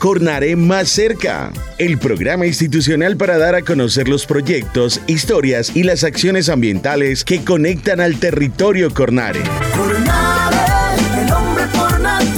Cornare Más Cerca, el programa institucional para dar a conocer los proyectos, historias y las acciones ambientales que conectan al territorio Cornare. Cornare, el hombre por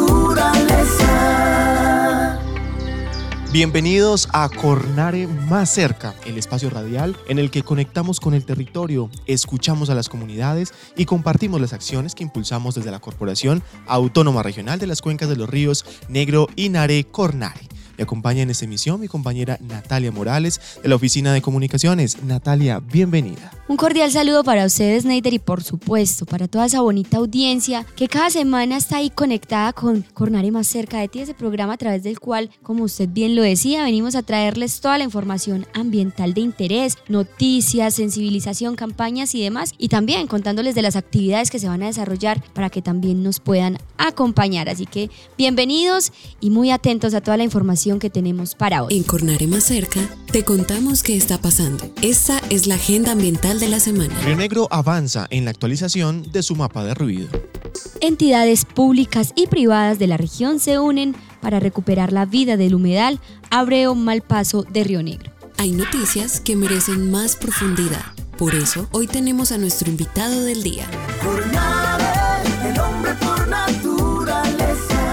naturaleza. Bienvenidos a Cornare Más Cerca, el espacio radial en el que conectamos con el territorio, escuchamos a las comunidades y compartimos las acciones que impulsamos desde la Corporación Autónoma Regional de las Cuencas de los Ríos Negro y Nare Cornare. Me acompaña en esta emisión mi compañera Natalia Morales de la Oficina de Comunicaciones. Natalia, bienvenida. Un cordial saludo para ustedes, Neider, y por supuesto para toda esa bonita audiencia que cada semana está ahí conectada con Cornare Más Cerca de ti, ese programa a través del cual, como usted bien lo decía, venimos a traerles toda la información ambiental de interés, noticias, sensibilización, campañas y demás, y también contándoles de las actividades que se van a desarrollar para que también nos puedan acompañar. Así que bienvenidos y muy atentos a toda la información que tenemos para hoy. En Cornare Más Cerca te contamos qué está pasando. Esta es la agenda ambiental de la semana. Río Negro avanza en la actualización de su mapa de ruido. Entidades públicas y privadas de la región se unen para recuperar la vida del humedal Abreu Malpaso de Río Negro. Hay noticias que merecen más profundidad. Por eso, hoy tenemos a nuestro invitado del día. Cornare, el hombre por naturaleza.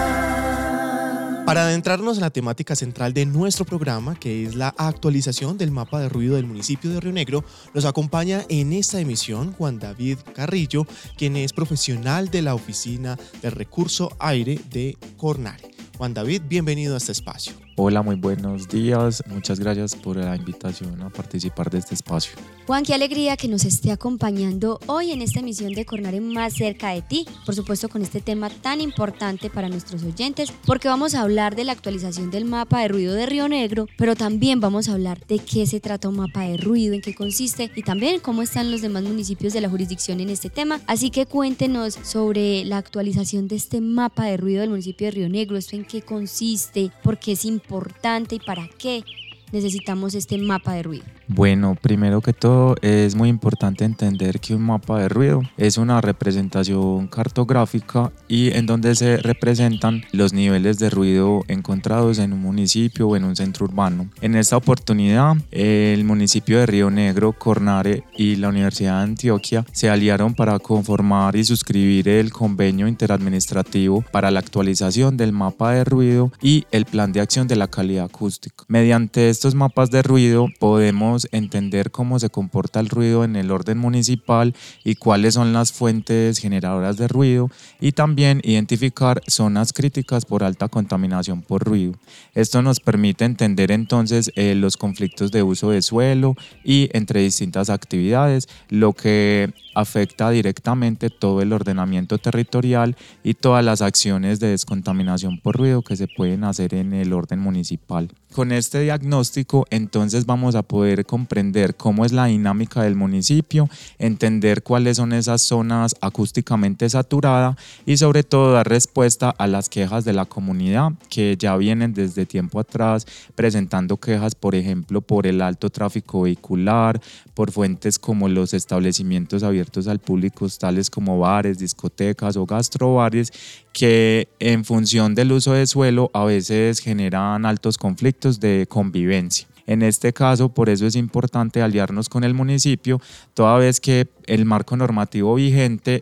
Para adentrarnos en la temática central de nuestro programa, que es la actualización del mapa de ruido del municipio de Río Negro, nos acompaña en esta emisión Juan David Carrillo, quien es profesional de la Oficina de Recurso Aire de Cornare. Juan David, bienvenido a este espacio. Hola, muy buenos días. Muchas gracias por la invitación a participar de este espacio. Juan, qué alegría que nos esté acompañando hoy en esta emisión de Cornare Más Cerca de ti, por supuesto con este tema tan importante para nuestros oyentes, porque vamos a hablar de la actualización del mapa de ruido de Río Negro, pero también vamos a hablar de qué se trata un mapa de ruido, en qué consiste y también cómo están los demás municipios de la jurisdicción en este tema. Así que cuéntenos sobre la actualización de este mapa de ruido del municipio de Río Negro, esto en qué consiste, por qué es importante y para qué necesitamos este mapa de ruido. Bueno, primero que todo es muy importante entender que un mapa de ruido es una representación cartográfica y en donde se representan los niveles de ruido encontrados en un municipio o en un centro urbano. En esta oportunidad, el municipio de Río Negro, Cornare y la Universidad de Antioquia se aliaron para conformar y suscribir el convenio interadministrativo para la actualización del mapa de ruido y el plan de acción de la calidad acústica. Mediante estos mapas de ruido podemos entender cómo se comporta el ruido en el orden municipal y cuáles son las fuentes generadoras de ruido y también identificar zonas críticas por alta contaminación por ruido. Esto nos permite entender entonces los conflictos de uso de suelo y entre distintas actividades, lo que afecta directamente todo el ordenamiento territorial y todas las acciones de descontaminación por ruido que se pueden hacer en el orden municipal. Con este diagnóstico entonces vamos a poder comprender cómo es la dinámica del municipio, entender cuáles son esas zonas acústicamente saturadas y sobre todo dar respuesta a las quejas de la comunidad que ya vienen desde tiempo atrás presentando quejas, por ejemplo, por el alto tráfico vehicular, por fuentes como los establecimientos abiertos al público tales como bares, discotecas o gastrobares que en función del uso de suelo a veces generan altos conflictos de convivencia. En este caso, por eso es importante aliarnos con el municipio, toda vez que el marco normativo vigente,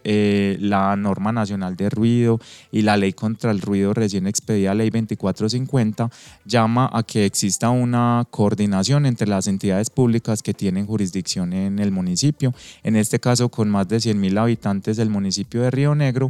la norma nacional de ruido y la ley contra el ruido recién expedida, ley 2450, llama a que exista una coordinación entre las entidades públicas que tienen jurisdicción en el municipio. En este caso, con más de 100.000 habitantes, el municipio de Río Negro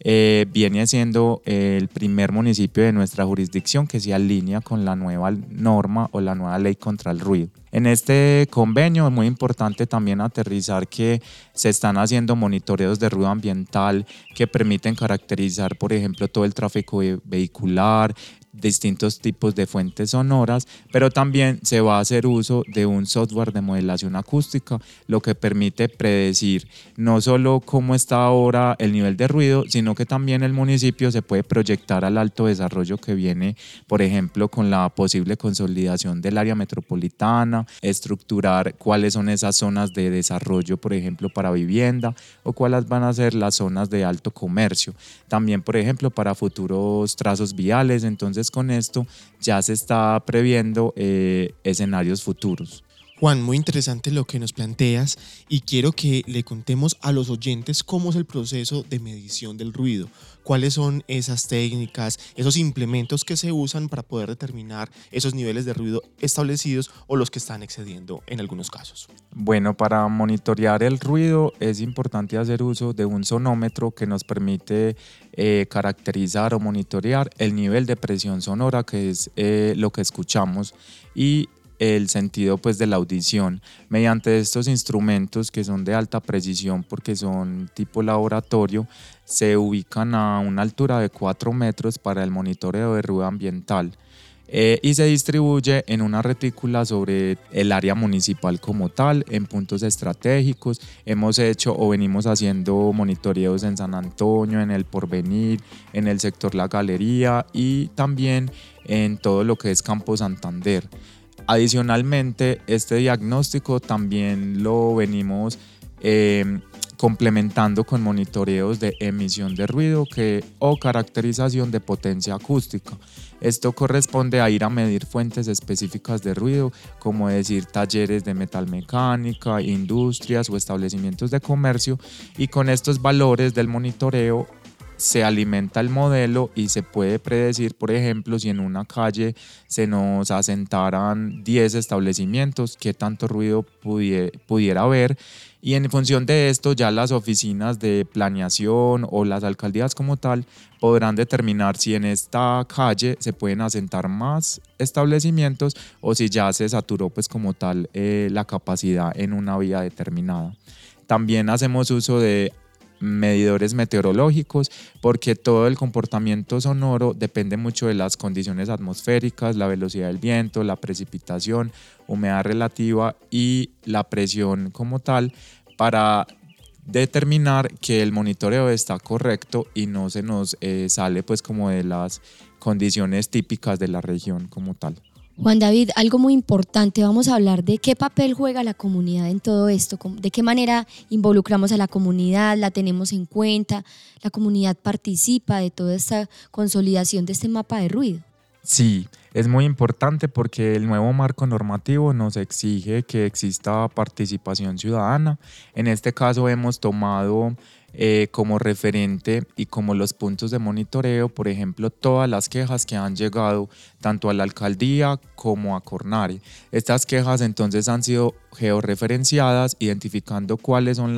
viene siendo el primer municipio de nuestra jurisdicción que se alinea con la nueva norma o la nueva ley contra el ruido. En este convenio es muy importante también aterrizar que se están haciendo monitoreos de ruido ambiental que permiten caracterizar, por ejemplo, todo el tráfico vehicular, distintos tipos de fuentes sonoras, pero también se va a hacer uso de un software de modelación acústica, lo que permite predecir no solo cómo está ahora el nivel de ruido, sino que también el municipio se puede proyectar al alto desarrollo que viene, por ejemplo, con la posible consolidación del área metropolitana urbana, estructurar cuáles son esas zonas de desarrollo, por ejemplo, para vivienda, o cuáles van a ser las zonas de alto comercio. También, por ejemplo, para futuros trazos viales. Entonces, con esto ya se está previendo escenarios futuros. Juan, muy interesante lo que nos planteas y quiero que le contemos a los oyentes cómo es el proceso de medición del ruido, cuáles son esas técnicas, esos implementos que se usan para poder determinar esos niveles de ruido establecidos o los que están excediendo en algunos casos. Bueno, para monitorear el ruido es importante hacer uso de un sonómetro que nos permite caracterizar o monitorear el nivel de presión sonora, que es lo que escuchamos, y el sentido pues de la audición. Mediante estos instrumentos, que son de alta precisión porque son tipo laboratorio, se ubican a una altura de 4 metros para el monitoreo de ruido ambiental y se distribuye en una retícula sobre el área municipal como tal, en puntos estratégicos. Hemos hecho o venimos haciendo monitoreos en San Antonio, en el Porvenir, en el sector La Galería y también en todo lo que es Campo Santander. Adicionalmente, este diagnóstico también lo venimos complementando con monitoreos de emisión de ruido o caracterización de potencia acústica. Esto corresponde a ir a medir fuentes específicas de ruido, como decir talleres de metalmecánica, industrias o establecimientos de comercio, y con estos valores del monitoreo se alimenta el modelo y se puede predecir, por ejemplo, si en una calle se nos asentaran 10 establecimientos, qué tanto ruido pudiera haber, y en función de esto ya las oficinas de planeación o las alcaldías como tal podrán determinar si en esta calle se pueden asentar más establecimientos o si ya se saturó pues como tal la capacidad en una vía determinada. También hacemos uso de medidores meteorológicos, porque todo el comportamiento sonoro depende mucho de las condiciones atmosféricas, la velocidad del viento, la precipitación, humedad relativa y la presión como tal, para determinar que el monitoreo está correcto y no se nos sale pues como de las condiciones típicas de la región como tal. Juan David, algo muy importante, vamos a hablar de qué papel juega la comunidad en todo esto, de qué manera involucramos a la comunidad, la tenemos en cuenta, la comunidad participa de toda esta consolidación de este mapa de ruido. Sí, es muy importante porque el nuevo marco normativo nos exige que exista participación ciudadana. En este caso hemos tomado como referente y como los puntos de monitoreo, por ejemplo, todas las quejas que han llegado tanto a la alcaldía como a Cornare. Estas quejas entonces han sido georreferenciadas, identificando cuáles son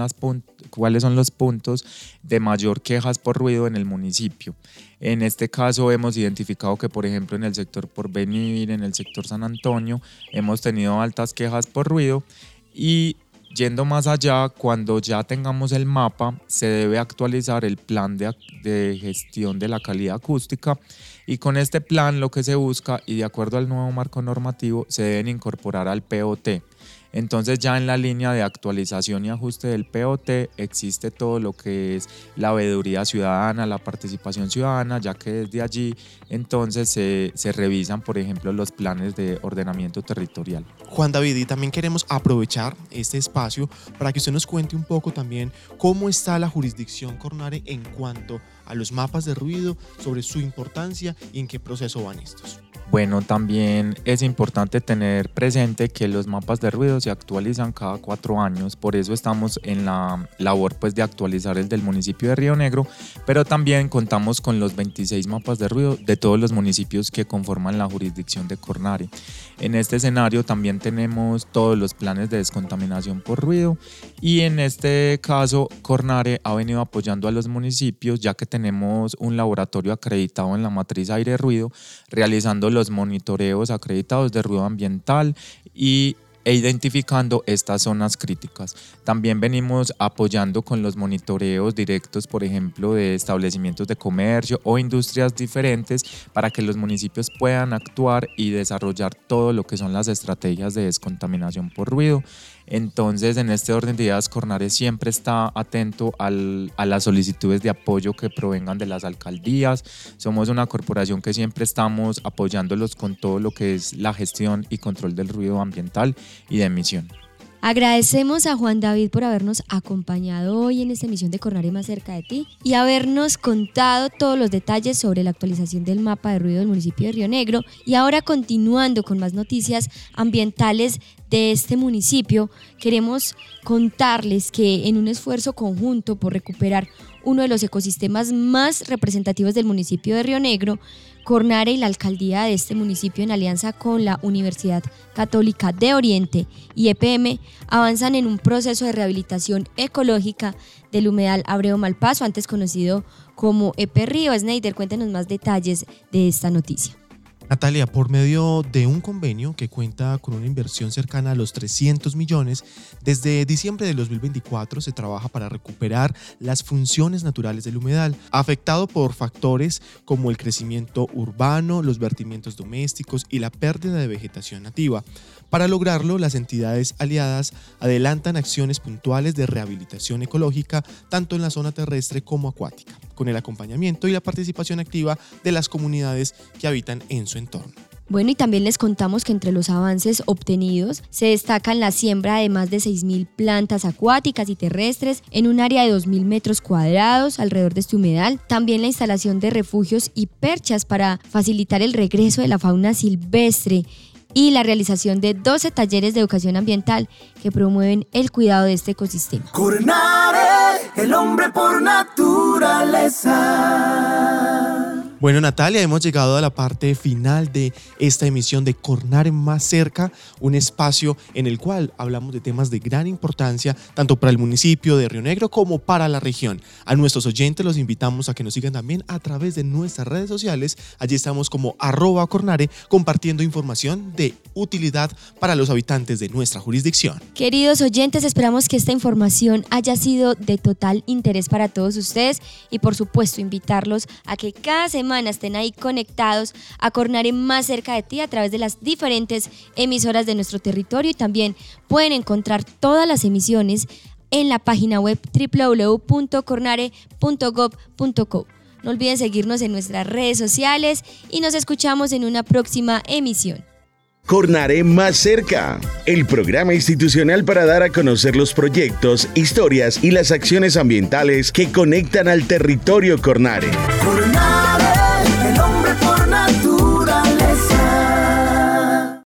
los puntos de mayor quejas por ruido en el municipio. En este caso hemos identificado que, por ejemplo, en el sector Porvenir, en el sector San Antonio, hemos tenido altas quejas por ruido, y yendo más allá, cuando ya tengamos el mapa, se debe actualizar el plan de gestión de la calidad acústica, y con este plan lo que se busca, y de acuerdo al nuevo marco normativo, se deben incorporar al POT. Entonces ya en la línea de actualización y ajuste del POT existe todo lo que es la veeduría ciudadana, la participación ciudadana, ya que desde allí entonces se revisan, por ejemplo, los planes de ordenamiento territorial. Juan David, y también queremos aprovechar este espacio para que usted nos cuente un poco también cómo está la jurisdicción Cornare en cuanto a los mapas de ruido, sobre su importancia y en qué proceso van estos. Bueno, también es importante tener presente que los mapas de ruido se actualizan cada 4 años, por eso estamos en la labor pues, de actualizar el del municipio de Río Negro, pero también contamos con los 26 mapas de ruido de todos los municipios que conforman la jurisdicción de Cornare. En este escenario también tenemos todos los planes de descontaminación por ruido, y en este caso Cornare ha venido apoyando a los municipios, ya que tenemos un laboratorio acreditado en la matriz aire-ruido, realizando los monitoreos acreditados de ruido ambiental e identificando estas zonas críticas. También venimos apoyando con los monitoreos directos, por ejemplo, de establecimientos de comercio o industrias diferentes, para que los municipios puedan actuar y desarrollar todo lo que son las estrategias de descontaminación por ruido. Entonces, en este orden de ideas, Cornare siempre está atento a las solicitudes de apoyo que provengan de las alcaldías. Somos una corporación que siempre estamos apoyándolos con todo lo que es la gestión y control del ruido ambiental, y de emisión. Agradecemos a Juan David por habernos acompañado hoy en esta emisión de Cornare Más Cerca de Ti y habernos contado todos los detalles sobre la actualización del mapa de ruido del municipio de Río Negro. Y ahora, continuando con más noticias ambientales de este municipio, queremos contarles que en un esfuerzo conjunto por recuperar uno de los ecosistemas más representativos del municipio de Río Negro, Cornare y la alcaldía de este municipio, en alianza con la Universidad Católica de Oriente y EPM, avanzan en un proceso de rehabilitación ecológica del humedal Abreu Malpaso, antes conocido como Río. Sneider, cuéntenos más detalles de esta noticia. Natalia, por medio de un convenio que cuenta con una inversión cercana a los 300 millones, desde diciembre de 2024 se trabaja para recuperar las funciones naturales del humedal, afectado por factores como el crecimiento urbano, los vertimientos domésticos y la pérdida de vegetación nativa. Para lograrlo, las entidades aliadas adelantan acciones puntuales de rehabilitación ecológica tanto en la zona terrestre como acuática, con el acompañamiento y la participación activa de las comunidades que habitan en su entorno. Bueno, y también les contamos que entre los avances obtenidos se destacan la siembra de más de 6.000 plantas acuáticas y terrestres en un área de 2.000 metros cuadrados alrededor de este humedal, también la instalación de refugios y perchas para facilitar el regreso de la fauna silvestre y la realización de 12 talleres de educación ambiental que promueven el cuidado de este ecosistema. Cornare, el hombre por naturaleza. Bueno, Natalia, hemos llegado a la parte final de esta emisión de Cornare Más Cerca, un espacio en el cual hablamos de temas de gran importancia tanto para el municipio de Río Negro como para la región. A nuestros oyentes los invitamos a que nos sigan también a través de nuestras redes sociales. Allí estamos como @Cornare, compartiendo información de utilidad para los habitantes de nuestra jurisdicción. Queridos oyentes, esperamos que esta información haya sido de total interés para todos ustedes y por supuesto invitarlos a que cada semana estén ahí conectados a Cornare Más Cerca de Ti a través de las diferentes emisoras de nuestro territorio, y también pueden encontrar todas las emisiones en la página web www.cornare.gov.co. No olviden seguirnos en nuestras redes sociales y nos escuchamos en una próxima emisión. Cornare Más Cerca, el programa institucional para dar a conocer los proyectos, historias y las acciones ambientales que conectan al territorio Cornare.